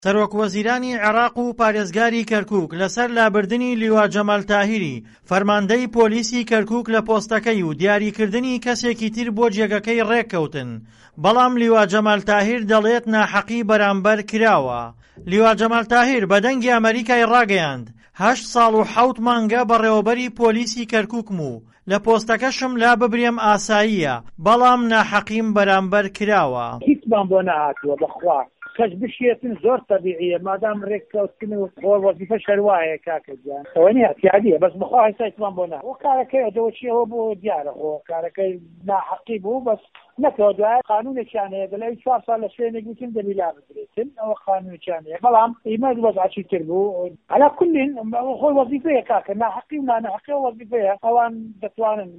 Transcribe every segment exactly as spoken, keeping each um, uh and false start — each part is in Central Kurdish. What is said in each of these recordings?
سەرۆکوەزیرانی عێراق و پارێزگاری کەرکووک لەسەر لابردنی لیوا جەمال تاهیری فەرماندەی پۆلیسی کەرکووک لە پۆستەکەی و دیاریکردنی کەسێکی تر بۆ جێگەکەی ڕێککەوتن، بەڵام لیوا جەمال تاهیر دەڵێت ناحەقی بەرامبەر کراوە. لیوا جەمال تاهیر بە دەنگی ئەمریکای ڕاگەیاند هەشت ساڵ و حەوت مانگە بەڕێوەبەری پۆلیسی کەرکووکم و لە پۆستەکەشم لا ببرێم ئاساییە، بەڵام ناحەقیم بەرامبەر کراوە. هیچمان بۆ نەهاتووە بەخوا کەس بشێتن زۆر تەبیعیە مادام ڕێککەوتن و خۆ وەزیفە شەروایە کاکەجیان ئەوە نیە پیادیە بەس بخوا هێستا هیچمان بۆ نەهات. وە کارەکەی ئەدەوەچیەوە بۆ دیارە خۆ کارەکەی ناحەقی بوو بەس نەکەوە دوای قانونێکیان هەیە دەڵێ چوار ساڵ لە شوێنێک بووتن دەبیلا بدرێتن ئەوە قانونێکیان هەیە بەڵام ئیمە وەزعی تر بوو. عەلا کولین خۆی وەزیفەیە کاکە ناحەقی و نانەحەقی وەزیفەیە ئەوان دەتوانن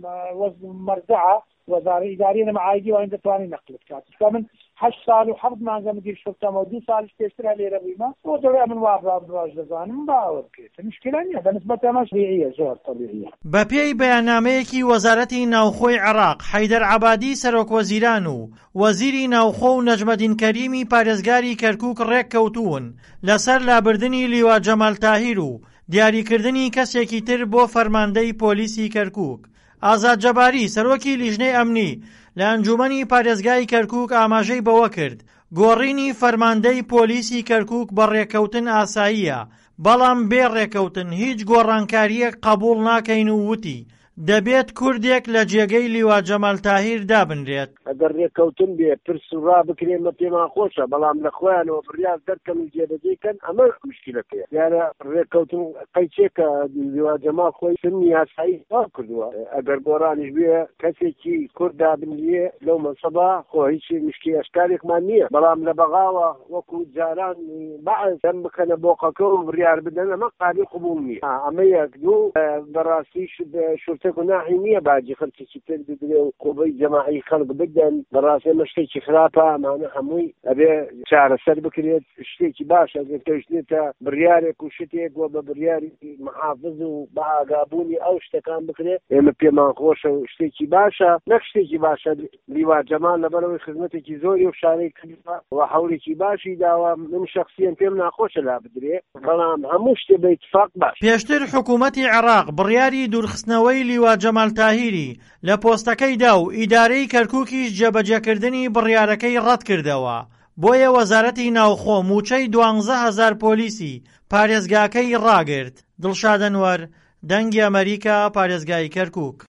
مەرجەعە وەزارە ئیداریە نەمەعایدی وان دەتوانین نەقلت کات. من هەشت ساڵ و حەوت مانگە مدیر شوڕتەمە و دوو ساڵیش پێشترا لێرە بوویمە بۆ دەوێ من وا ڕاز دەزانم باوە بکرێت مشکلە نییە بەنسبەت ئەمەش طبیعیە زۆر طبیعیە. بە پێی بەیاننامەیەکی وەزارەتی ناوخۆی عێراق حەیدەر عەبادی سەرۆکوەزیران و وەزیری ناوخۆ و نەجمەدین کەریمی پارێزگاری کەرکووک ڕێککەوتوون لەسەر لابردنی لیوا جەمال تاهیر و دیاریکردنی کەسێکی تر بۆ فەرماندەی پۆلیسی کەرکووک. ئازاد جەباری سەرۆکی لیژنەی ئەمنی لە ئەنجومەنی پارێزگای کەرکووک ئاماژەی بەوە کرد گۆڕینی فەرماندەی پۆلیسی کەرکووک بە ڕێککەوتن ئاساییە، بەڵام بێ ڕێککەوتن هیچ گۆڕانکاریەک قبوڵ ناکەین و وتی دەبێت کوردێک لە جێگەی لیوا جەمال تاهیر دابنرێت. ئەگەر ڕێککەوتن بێ پرس و ڕابکرێمە پێمان خۆشە بەڵام لە خۆیانەوە بڕیار دەرکەن و جێبەجێکەن ئەمە مشکلەکەیە. دیارە ڕێککەوتن قەیچێکە لیوا جەمال خۆی سنی یاسایی وا کردووە ئەگەر گۆڕانیش بێ کەسێکی کورد دابنرێ لەو مەنسەبە خۆ هیچ مشکی ئەشکارێکمان نییە، بەڵام لە بەغاوە وەکو جاران بەعز دەم بکەنە بۆقەکە و بڕیار بدەن ئەمە قابل قبوڵ نییە. ئەمە یەک دوو بەڕاستیش ناحی نییە باجی خەڵکێکی تر بدرێ و قوبەی جەماعی خەڵک بدەن بەڕاستی ئەمە شتێکی خراپە ئەمانە هەمووی ئەبێ چارەسەر بکرێت شتێکی باشە ئەگەر کەوتێتە بڕیارێک و شتێک وە بە بڕیاری محافظ و بە ئاگابوونی ئەو شتەکان بکرێت ئێمە پێمان خۆشە و شتێکی باشە نەک شتێکی باشە. لیوا جەمال لەبەرەوەی خزمەتێکی زۆری و شارەی کردووە و هەوڵێکی باشی داوە من شەخسیەن پێم ناخۆشە لا بدرێ بەڵام هەموو شتێ بە ئیتفاق باش. پێشتر حکوومەتی عێراق بڕیاری دوورخستنەوەی لیوا جەمال تاهیری لە پۆستەکەیدا و ئیدارەی کەرکووکیش جێبەجێکردنی بڕیارەکەی ڕەت کردەوە، بۆیە وەزارەتی ناوخۆ موچەی دوانزە هەزار پۆلیسی پارێزگاکەی ڕاگرت. دڵشاد ئەنوەر، دەنگی ئەمریکا، پارێزگای کەرکووک.